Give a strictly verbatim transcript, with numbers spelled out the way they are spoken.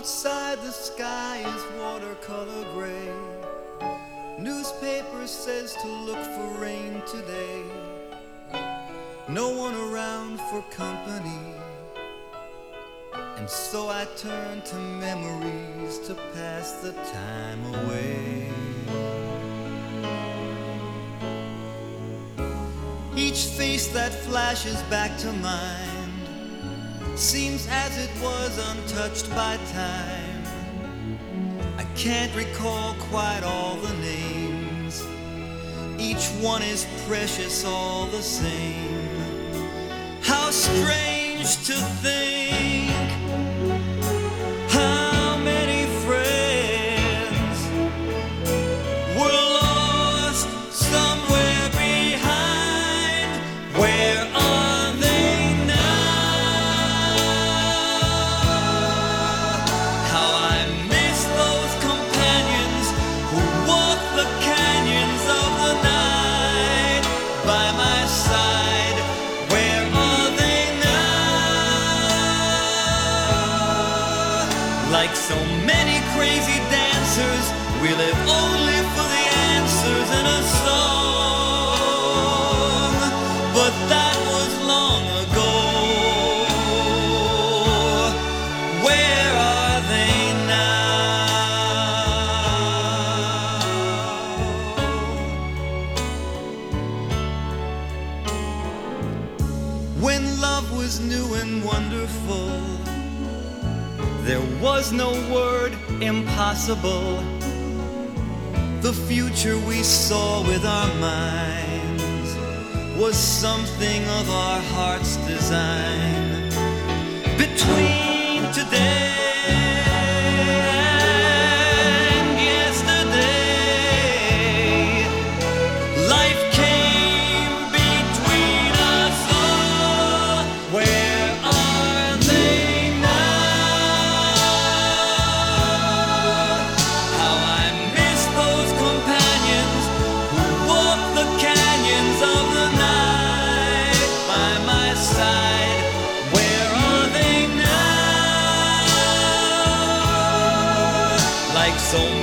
Outside the sky is watercolor gray. Newspaper says to look for rain today. No one around for company, and so I turn to memories to pass the time away. Each face that flashes back to mind seems as it was untouched by time. I can't recall quite all the names. Each one is precious all the same. How strange to think how many friends were lost somewhere behind. Where are they now? How I miss those companions who walk the canyons of the night by my side. Where are they now? Like so many crazy dancers, we live only for the answers in a song. But that was long ago. Where are they now? When love was new and wonderful, there was no word impossible. The future we saw with our minds was something of our heart's design. Between today and yesterday, life came between us all. Where are they now? How I miss those companions who walk the canyons of the night by my side. Where are they now? Like so